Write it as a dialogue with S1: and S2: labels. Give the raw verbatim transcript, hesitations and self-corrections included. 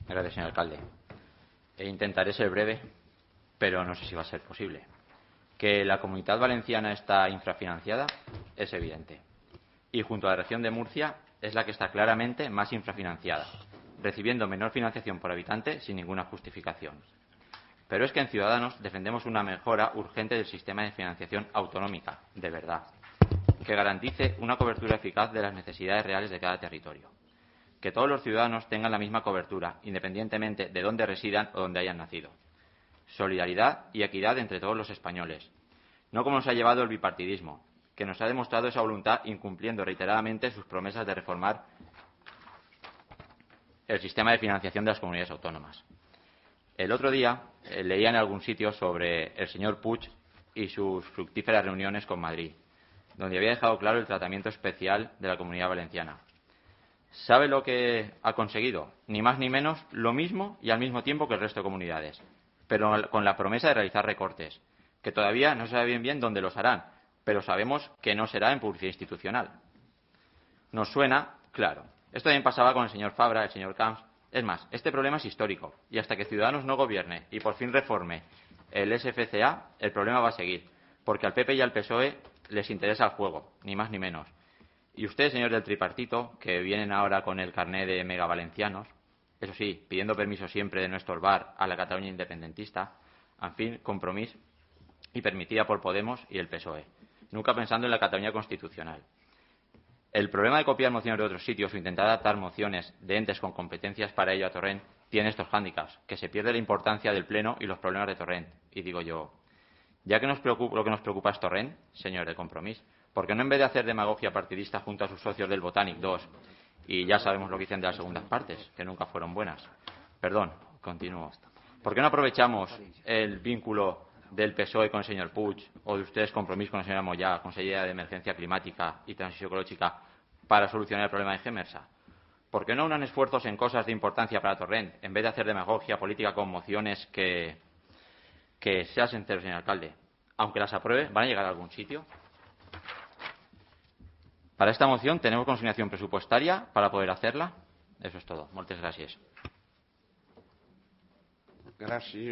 S1: Gracias, señor alcalde. E intentaré ser breve, pero no sé si va a ser posible. Que la Comunidad Valenciana está infrafinanciada es evidente. Y junto a la región de Murcia es la que está claramente más infrafinanciada, recibiendo menor financiación por habitante sin ninguna justificación. Pero es que en Ciudadanos defendemos una mejora urgente del sistema de financiación autonómica, de verdad, que garantice una cobertura eficaz de las necesidades reales de cada territorio. Que todos los ciudadanos tengan la misma cobertura, independientemente de dónde residan o dónde hayan nacido. Solidaridad y equidad entre todos los españoles. No como nos ha llevado el bipartidismo, que nos ha demostrado esa voluntad incumpliendo reiteradamente sus promesas de reformar el sistema de financiación de las comunidades autónomas. El otro día eh, leía en algún sitio sobre el señor Puig y sus fructíferas reuniones con Madrid, donde había dejado claro el tratamiento especial de la Comunidad Valenciana. ¿Sabe lo que ha conseguido? Ni más ni menos lo mismo y al mismo tiempo que el resto de comunidades, pero con la promesa de realizar recortes, que todavía no se sabe bien bien dónde los harán, pero sabemos que no será en publicidad institucional. Nos suena, claro. Esto también pasaba con el señor Fabra, el señor Camps. Es más, este problema es histórico, y hasta que Ciudadanos no gobierne y por fin reforme el S F C A, el problema va a seguir, porque al P P y al P S O E les interesa el juego, ni más ni menos. Y ustedes, señores del tripartito, que vienen ahora con el carné de megavalencianos, eso sí, pidiendo permiso siempre de no estorbar a la Cataluña independentista, en fin, Compromís, y permitida por Podemos y el P S O E, nunca pensando en la Cataluña constitucional. El problema de copiar mociones de otros sitios o intentar adaptar mociones de entes con competencias para ello a Torrent tiene estos hándicaps, que se pierde la importancia del Pleno y los problemas de Torrent. Y digo yo, ya que nos preocupa, lo que nos preocupa es Torrent, señor de Compromís, ¿por qué no, en vez de hacer demagogia partidista junto a sus socios del Botanic dos, y ya sabemos lo que dicen de las segundas partes, que nunca fueron buenas? Perdón, continúo. ¿Por qué no aprovechamos el vínculo del P S O E con el señor Puig o de ustedes Compromís con la señora Moyá, consellera de Emergencia Climática y Transición Ecológica, para solucionar el problema de Gemersa? ¿Por qué no unan esfuerzos en cosas de importancia para Torrent, en vez de hacer demagogia política con mociones que, que sea sincero, señor alcalde, aunque las apruebe, van a llegar a algún sitio? Para esta moción tenemos consignación presupuestaria para poder hacerla. Eso es todo. Muchas gracias.
S2: Gracias.